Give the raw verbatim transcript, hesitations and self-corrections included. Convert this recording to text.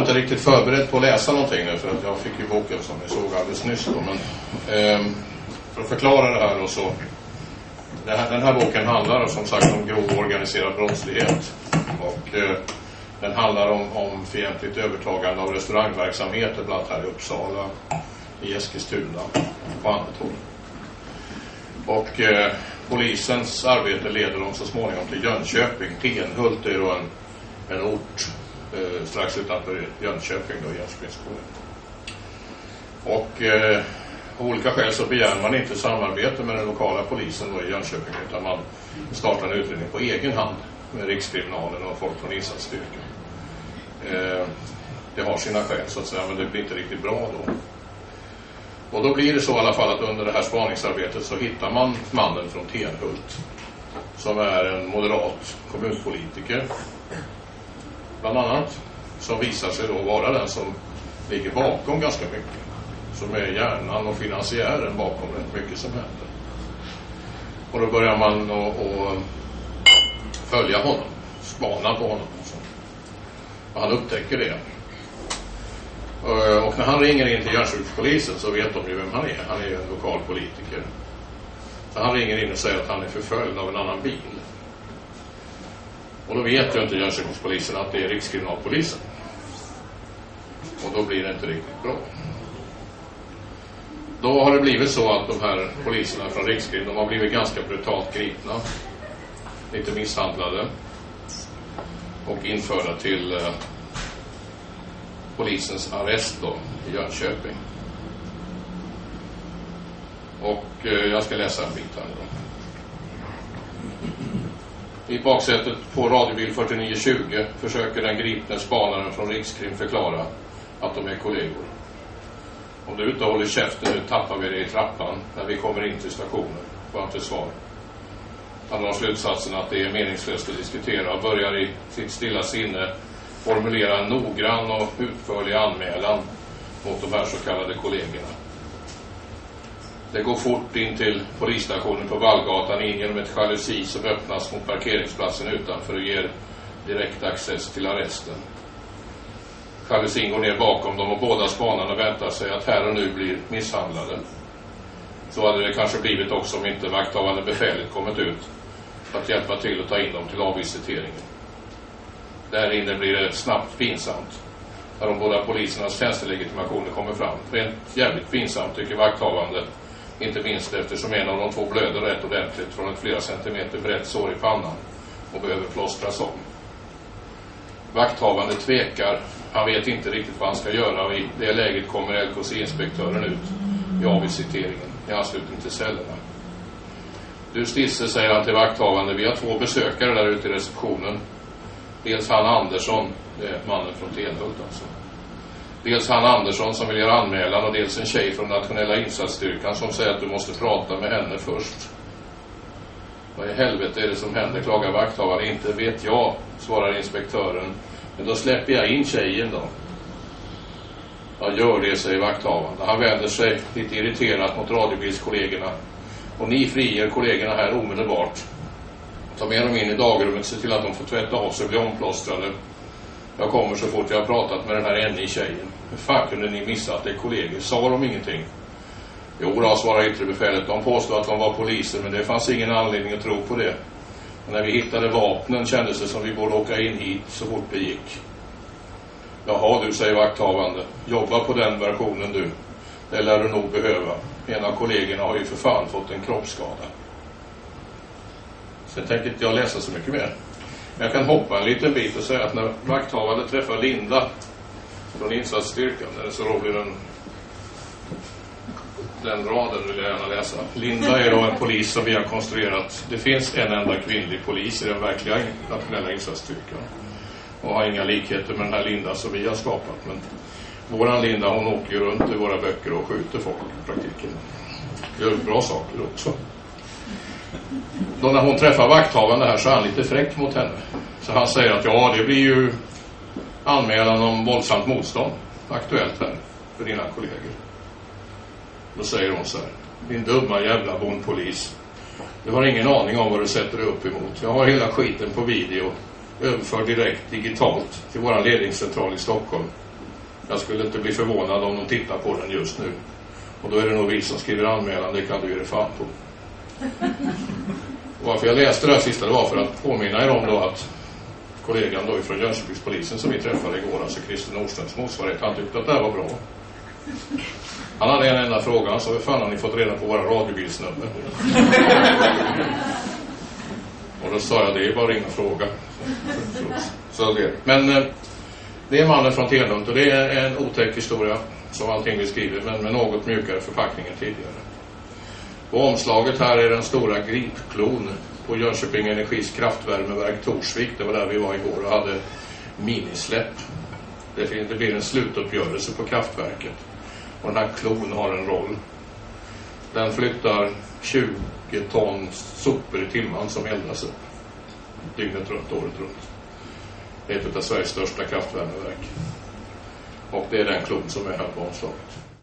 inte riktigt förberedd på att läsa någonting nu, för att jag fick ju boken som vi såg alldeles nyss då. Men eh, för att förklara det här och så. Det här, den här boken handlar som sagt om grov organiserad brottslighet. Och eh, den handlar om, om fientligt övertagande av restaurangverksamheter, bland annat här i Uppsala, i Eskilstuna och på annat håll. Och eh, polisens arbete leder dem så småningom till Jönköping. Tenhult är då en, en ort eh, strax utanför Jönköping då, Jönköpings kommun. Och eh, av olika skäl så begär man inte samarbete med den lokala polisen då i Jönköping, utan man startar en utredning på egen hand med Rikskriminalen och folk från insatsstyrkan. Eh, det har sina skäl så att säga, men det blir inte riktigt bra då. Och då blir det så i alla fall att under det här spaningsarbetet så hittar man mannen från Tenhult, som är en moderat kommunpolitiker bland annat, som visar sig då vara den som ligger bakom ganska mycket, som är hjärnan och finansiären bakom rätt mycket som händer. Och då börjar man att följa honom, spana på honom och han upptäcker det. Och när han ringer in till Jönköpingspolisen så vet de ju vem han är. Han är ju en lokal politiker. Så han ringer in och säger att han är förföljd av en annan bil. Och då vet ju inte Jönköpingspolisen att det är Rikskriminalpolisen. Och då blir det inte riktigt bra. Då har det blivit så att de här poliserna från Rikskrim, de har blivit ganska brutalt gripna. Lite misshandlade. Och införda till eh, polisens arrest då i Jönköping. Och eh, jag ska läsa en bit här då. I baksätet på radiobil fyrtionio tjugo försöker den gripne spanaren från Rikskrim förklara att de är kollegor. Om du inte håller käften nu tappar vi det i trappan när vi kommer in till stationen. Får han till svar. Han drar slutsatsen att det är meningslöst att diskutera och börjar i sitt stilla sinne formulera en noggrann och utförlig anmälan mot de här så kallade kollegorna. Det går fort in till polisstationen på Vallgatan in genom ett jalusi som öppnas mot parkeringsplatsen utanför och ger direkt access till arresten. Jalusin går ner bakom dem och båda spanarna väntar sig att här och nu blir misshandlade. Så hade det kanske blivit också om inte vakthavande befälet kommit ut för att hjälpa till att ta in dem till avvisiteringen. Där inne blir det snabbt pinsamt när de båda polisernas tjänstelegitimationer kommer fram. Rent jävligt pinsamt tycker vakthavande, inte minst eftersom en av de två blöder rätt ordentligt från ett flera centimeter brett sår i pannan och behöver plåstras om. Vakthavande tvekar, han vet inte riktigt vad han ska göra och i det läget kommer L K C-inspektören ut i avvisiteringen i anslutning till cellerna. Du Stisse, säger han till vakthavande, vi har två besökare där ute i receptionen. Dels han Andersson, det är mannen från Tenhult alltså. Dels han Andersson som vill göra anmälan och dels en tjej från nationella insatsstyrkan som säger att du måste prata med henne först. Vad i helvete är det som händer, klagar vakthavaren. Inte vet jag, svarar inspektören. Men då släpper jag in tjejen då. Jag gör det, säger vakthavaren. Han vänder sig lite irriterat mot radiobilskollegorna. Och ni friger kollegorna här omedelbart. Ta med dem in i dagrummet, se till att de får tvätta av sig och bli omplåstrade. Jag kommer så fort jag har pratat med den här ännu i tjejen. Hur fan kunde ni missa att det är kollegor? Sa de ingenting? Jo då, svarar yttre befälet. De påstod att de var poliser, men det fanns ingen anledning att tro på det. Och när vi hittade vapnen kändes det som vi borde åka in hit så fort det gick. Jaha du, säger vakthavande. Jobba på den versionen du. Det lär du nog behöva. En av kollegorna har ju för fan fått en kroppsskada. Sen tänker inte jag läsa så mycket mer. Men jag kan hoppa en liten bit och säga att när vakthavande träffar Linda från insatsstyrkan, där det så rolig den, den raden vill jag gärna läsa. Linda är då en polis som vi har konstruerat. Det finns en enda kvinnlig polis i den verkliga nationella insatsstyrkan. Och har inga likheter med den här Linda som vi har skapat. Men våran Linda, hon åker ju runt i våra böcker och skjuter folk i praktiken. Gör bra saker också. Då när hon träffar vakthavande här så är han lite fräck mot henne. Så han säger att ja, det blir ju anmälan om våldsamt motstånd aktuellt här för dina kollegor. Då säger hon så här: din dumma jävla bondpolis. Du har ingen aning om vad du sätter dig upp emot. Jag har hela skiten på video överför direkt digitalt till våran ledningscentral i Stockholm. Jag skulle inte bli förvånad om de tittar på den just nu. Och då är det nog vi som skriver anmälan, det kan du ge dig fan på. Och varför jag läste det här sista, det var för att påminna er om då att kollegan då från Jönköpingspolisen som vi träffade igår, alltså Christer Nordströms motsvarighet, han tyckte att det här var bra. Han hade en enda fråga, han sa, hur fan har ni fått reda på våra radiobilsnummer? Och då sa jag, det är bara ringa fråga. Så det. Men eh, det är mannen från Tenhult och det är en otäck historia som allting vi skriver, men med något mjukare förpackning än tidigare. På omslaget här är den stora gripklon på Jönköping Energis kraftvärmeverk Torsvik. Det var där vi var igår och hade minisläpp. Det blir en slutuppgörelse på kraftverket. Och den här klon har en roll. Den flyttar tjugo ton sopor i timmen som eldas upp. Dygnet runt, året runt. Det är ett av Sveriges största kraftvärmeverk. Och det är den klon som är här på omslaget.